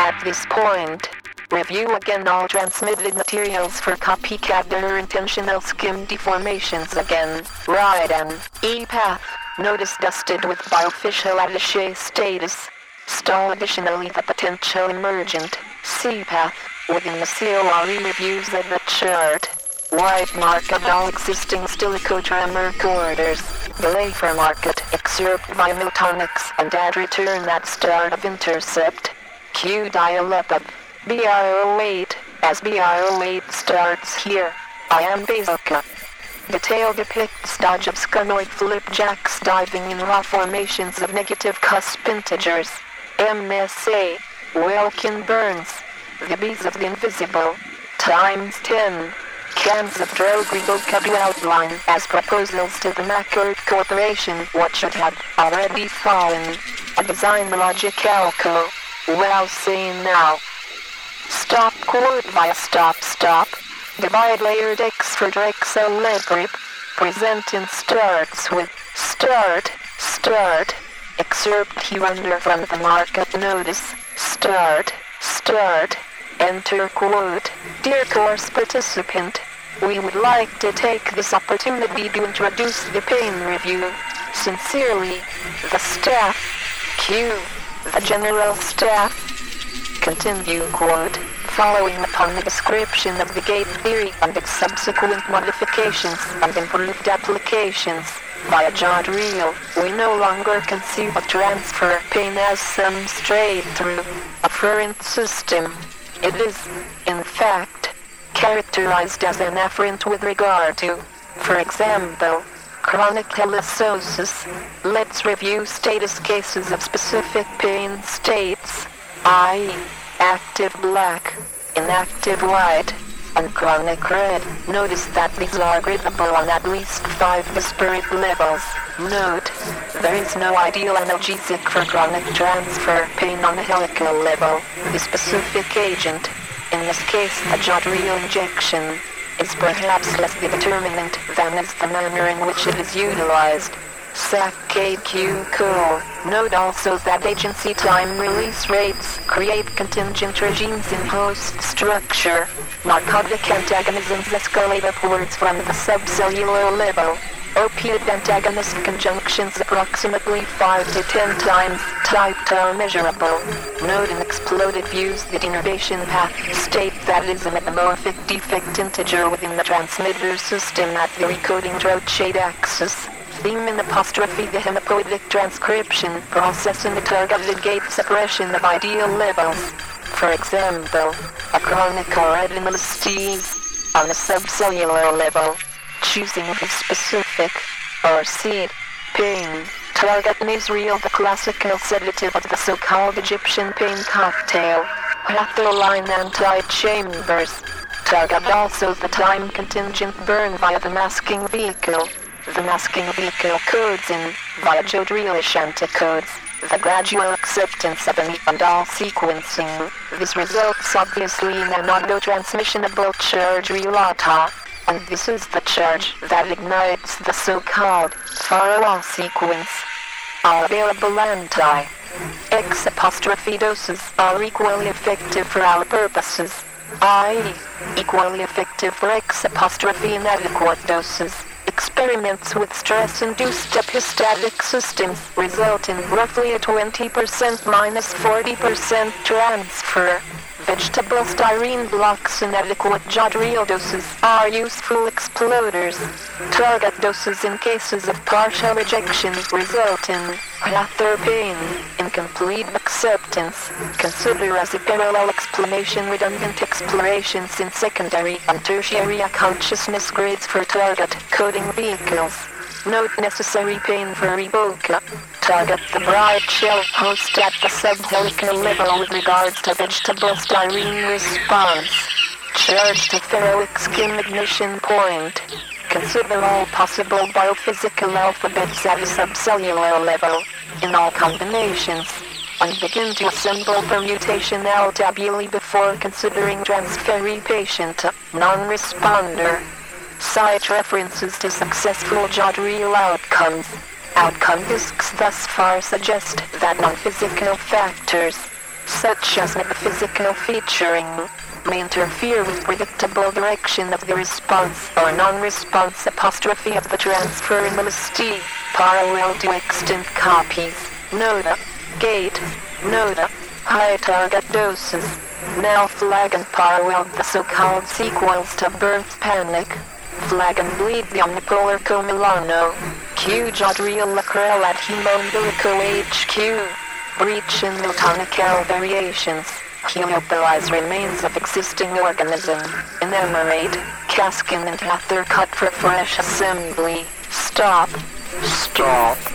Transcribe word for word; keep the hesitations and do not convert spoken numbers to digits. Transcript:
At this point, review again all transmitted materials for copycat or intentional skim deformations again. Right and E-path. Notice dusted with biofiscal attaché status. Stall additionally the potential emergent C-path within the C O R E reviews of the chart. White market all existing silicotremor corridors. Delay for market excerpt via Miltonics and add return at start of intercept. Q dial up of B R zero eight as B R zero eight starts here. I am Bazooka. Detail depicts dodge of scunoid flipjacks diving in raw formations of negative cusp integers. M S A. Wilkin Burns. The Bees of the Invisible. Times ten. Cans of Droglido Cadu outline as proposals to the Macquarie Corporation what should have already fallen. A design logic calco. Well seen now. Stop quote via stop stop. Divide layered X for Drexel Legrip. Present in starts with start, start. Excerpt here under from the market notice. Start, start. Enter quote. Dear course participant, we would like to take this opportunity to introduce the pain review. Sincerely, the staff. Q. The general staff. Continue quote. Following upon the description of the gate theory and its subsequent modifications and improved applications, via Jodrell, we no longer conceive of transfer pain as some straight-through, afferent system. It is, in fact, characterized as an afferent with regard to, for example, chronic heliciosis. Let's review status cases of specific pain states, that is, active black, inactive white, and chronic red. Notice that these are gradable on at least five disparate levels. Note, there is no ideal analgesic for chronic transfer pain on the helical level. The specific agent, in this case a Jodrell injection, is perhaps less the determinant than is the manner in which it is utilized. S A C K Q Core. Note also that agency time release rates create contingent regimes in host structure. Narcotic antagonisms escalate upwards from the subcellular level. Opiate antagonist conjunctions approximately five to ten times type tau measurable. Note in exploded views that innervation path state that is a metamorphic defect integer within the transmitter system at the recoding rotate axis. Theme in apostrophe the hemipoietic transcription process in the targeted gate suppression of ideal levels. For example, a chronic or adenomyostes on a subcellular level, choosing the specific, or seed, pain. Target Nisriel, the classical sedative of the so-called Egyptian pain cocktail. Hatholine anti-chambers. Target also the time contingent burn via the masking vehicle. The masking vehicle codes in, via Jodrellish anticodes, the gradual acceptance of any and all sequencing. This results obviously in an auto-transmissionable charge relata, and this is the charge that ignites the so-called firewall sequence. All available anti X apostrophe doses are equally effective for all purposes, that is, equally effective for X apostrophe inadequate doses. Experiments with stress-induced epistatic systems result in roughly a twenty percent minus forty percent transfer. Vegetable styrene blocks inadequate Jodrell doses are useful exploders. Target doses in cases of partial rejection result in rather pain, incomplete acceptance. Consider as a parallel explanation redundant explorations in secondary and tertiary consciousness grades for target coding vehicles. Note necessary pain for Evoca. Target the bright shell host at the subhelical level with regards to vegetable styrene response. Charge to ferroic skin ignition point. Consider all possible biophysical alphabets at a subcellular level, in all combinations, and begin to assemble permutational tabulae before considering transferee patient, non-responder. Cite references to successful Jodrell outcomes. Outcome discs thus far suggest that non-physical factors, such as metaphysical featuring, may interfere with predictable direction of the response or non-response apostrophe of the transfer in the list parallel to extant copies. Nota. Gate. Nota. High target doses. Now flag and parallel the so-called sequels to birth panic. Flag and bleed the omnipolar comilano. Q Jadriel lacrel at hemombilico H Q. Breach in Miltonic L variations. Heliopilize remains of existing organism. Enumerate. Caskin and Hather cut for fresh assembly. Stop. Stop.